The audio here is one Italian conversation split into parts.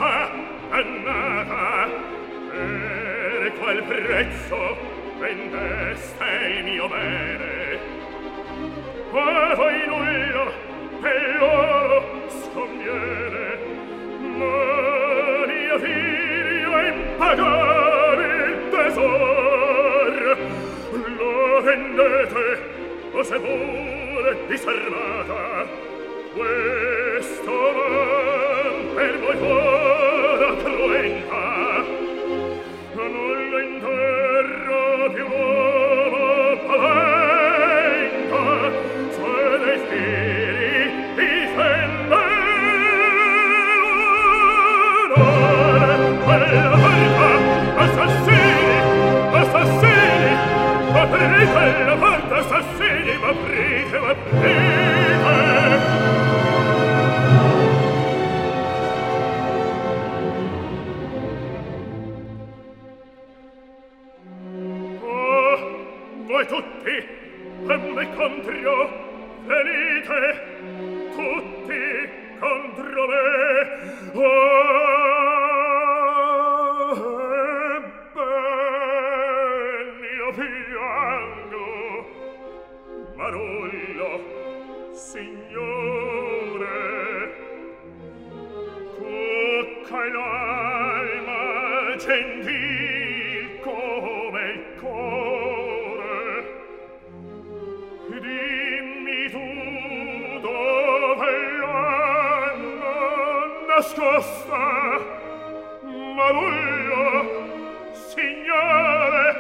dannata, dannata, per qual prezzo vendeste il mio bene? A voi nulla per loro sconviene, ma mio figlio è impagabile tesor. Lo vendete o se vuole disarmata, questo man per voi ora cruenta. Non lo interro più uomo paventa, se dei figli difende l'onore. Quella porta, assassini, assassini, aprite la porta, assassini, aprite, aprite. Voi tutti a me contro venite, tutti contro me. Ben io piango, Marullo, signore, tocca l'alma gentil come il cuore. Dimmi tu dove l'hanno nascosta, Marullo, signore,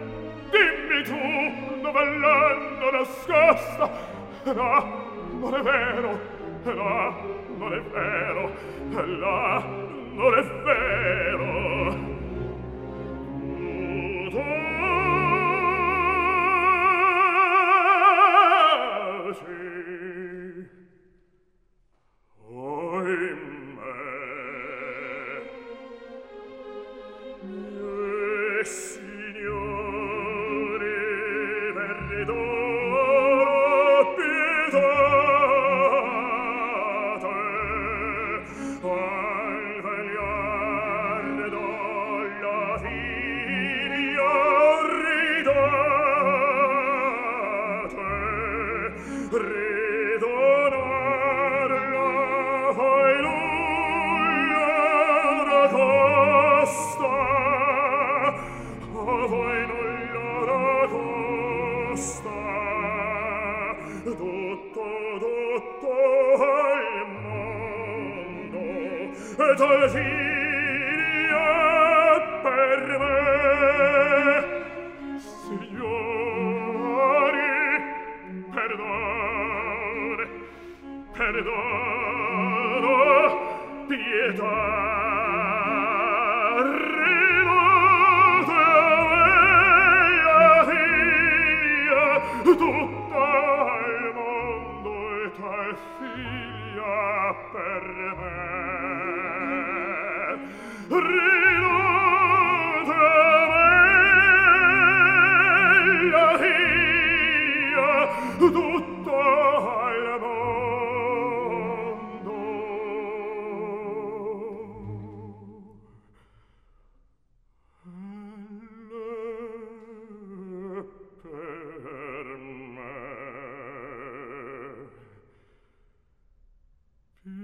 dimmi tu dove l'hanno nascosta. No, non è vero, no, non è vero, no, non è vero.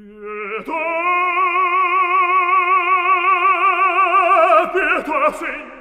Pietà, Signore!